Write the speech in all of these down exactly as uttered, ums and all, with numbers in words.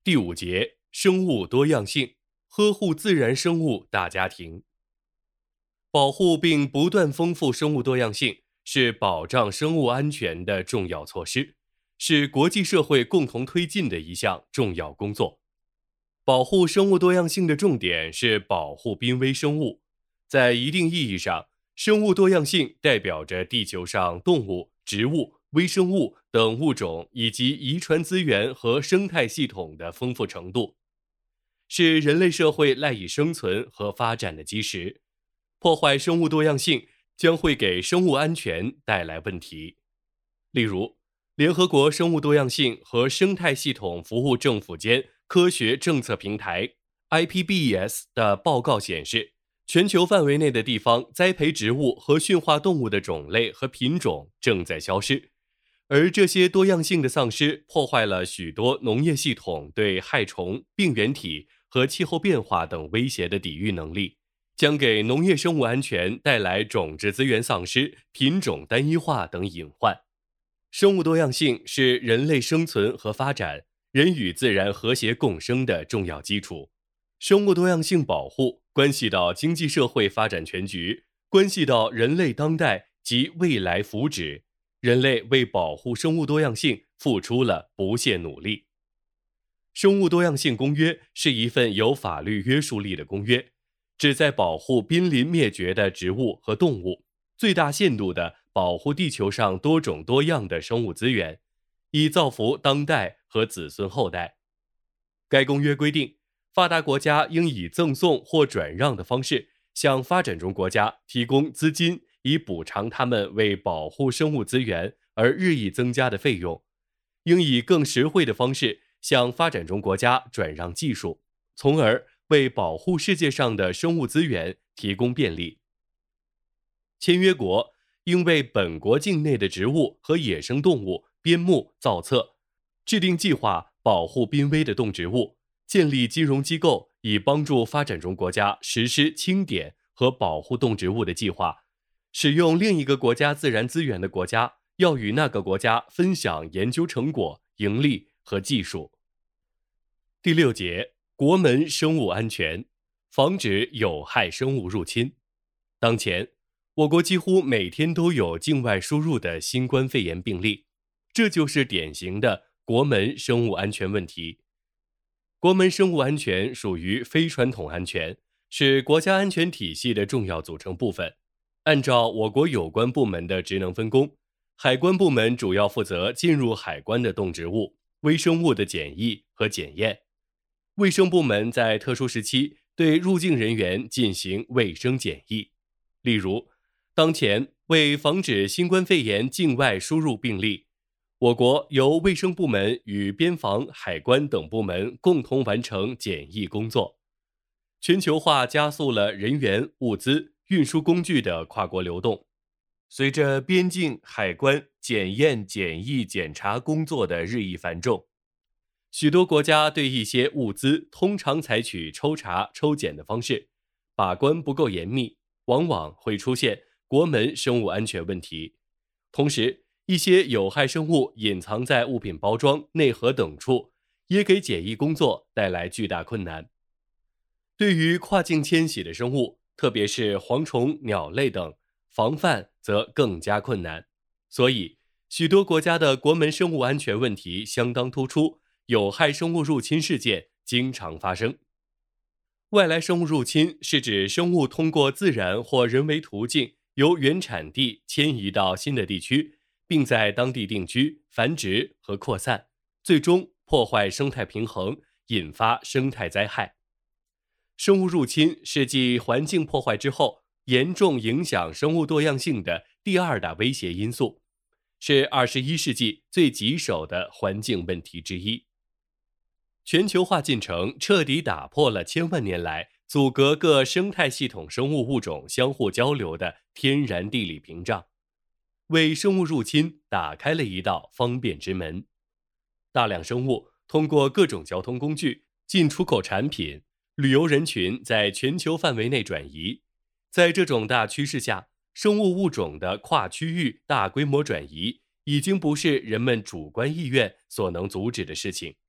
第五节，生物多样性，呵护自然生物大家庭。保护并不断丰富生物多样性是保障生物安全的重要措施，是国际社会共同推进的一项重要工作。保护生物多样性的重点是保护濒危生物。在一定意义上，生物多样性代表着地球上动物、植物、微生物等物种以及遗传资源和生态系统的丰富程度，是人类社会赖以生存和发展的基石。破坏生物多样性将会给生物安全带来问题。例如，联合国生物多样性和生态系统服务政府间科学政策平台 I P B E S 的报告显示，全球范围内的地方栽培植物和驯化动物的种类和品种正在消失，而这些多样性的丧失破坏了许多农业系统对害虫、病原体和气候变化等威胁的抵御能力，将给农业生物安全带来种质资源丧失、品种单一化等隐患。生物多样性是人类生存和发展、人与自然和谐共生的重要基础。生物多样性保护关系到经济社会发展全局，关系到人类当代及未来福祉。人类为保护生物多样性付出了不懈努力。生物多样性公约是一份有法律约束力的公约，旨在保护濒临灭绝的植物和动物，最大限度地保护地球上多种多样的生物资源，以造福当代和子孙后代。该公约规定，发达国家应以赠送或转让的方式向发展中国家提供资金，以补偿他们为保护生物资源而日益增加的费用，应以更实惠的方式向发展中国家转让技术，从而为保护世界上的生物资源提供便利。签约国应为本国境内的植物和野生动物编目造册，制定计划保护濒危的动植物，建立金融机构以帮助发展中国家实施清点和保护动植物的计划。使用另一个国家自然资源的国家要与那个国家分享研究成果、盈利和技术。第六节，国门生物安全，防止有害生物入侵。当前，我国几乎每天都有境外输入的新冠肺炎病例，这就是典型的国门生物安全问题。国门生物安全属于非传统安全，是国家安全体系的重要组成部分。按照我国有关部门的职能分工，海关部门主要负责进入海关的动植物、微生物的检疫和检验。卫生部门在特殊时期对入境人员进行卫生检疫。例如，当前为防止新冠肺炎境外输入病例，我国由卫生部门与边防、海关等部门共同完成检疫工作。全球化加速了人员、物资、运输工具的跨国流动。随着边境、海关、检验、检疫、检查工作的日益繁重，许多国家对一些物资通常采取抽查、抽检的方式，把关不够严密，往往会出现国门生物安全问题。同时，一些有害生物隐藏在物品包装、内核等处，也给检疫工作带来巨大困难。对于跨境迁徙的生物，特别是蝗虫、鸟类等，防范则更加困难。所以，许多国家的国门生物安全问题相当突出，有害生物入侵事件经常发生。外来生物入侵是指生物通过自然或人为途径由原产地迁移到新的地区，并在当地定居、繁殖和扩散，最终破坏生态平衡，引发生态灾害。生物入侵是继环境破坏之后，严重影响生物多样性的第二大威胁因素，是二十一世纪最棘手的环境问题之一。全球化进程彻底打破了千万年来阻隔各生态系统生物物种相互交流的天然地理屏障，为生物入侵打开了一道方便之门。大量生物通过各种交通工具、进出口产品、旅游人群在全球范围内转移。在这种大趋势下，生物物种的跨区域大规模转移已经不是人们主观意愿所能阻止的事情。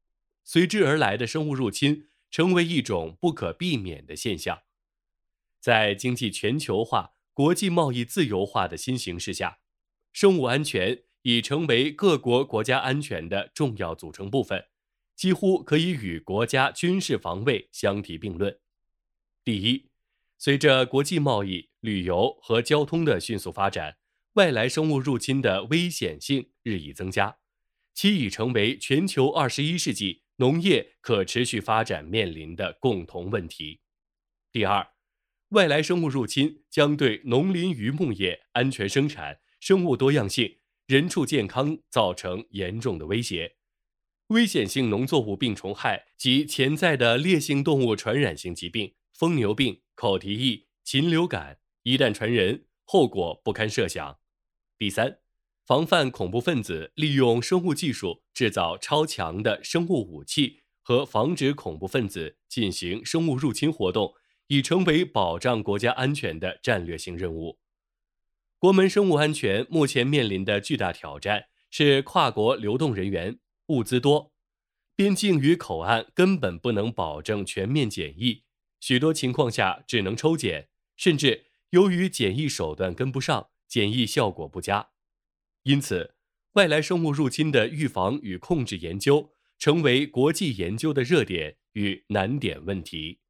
随之而来的生物入侵成为一种不可避免的现象。在经济全球化、国际贸易自由化的新形势下，生物安全已成为各国国家安全的重要组成部分，几乎可以与国家军事防卫相提并论。第一，随着国际贸易、旅游和交通的迅速发展，外来生物入侵的危险性日益增加，其已成为全球二十一世纪农业可持续发展面临的共同问题。第二，外来生物入侵将对农林渔牧业安全生产、生物多样性、人畜健康造成严重的威胁。危险性农作物病虫害及潜在的烈性动物传染性疾病，疯牛病、口蹄疫、禽流感一旦传人，后果不堪设想。第三，防范恐怖分子利用生物技术制造超强的生物武器和防止恐怖分子进行生物入侵活动，已成为保障国家安全的战略性任务。国门生物安全目前面临的巨大挑战是跨国流动人员、物资多，边境与口岸根本不能保证全面检疫，许多情况下只能抽检，甚至由于检疫手段跟不上，检疫效果不佳。因此，外来生物入侵的预防与控制研究成为国际研究的热点与难点问题。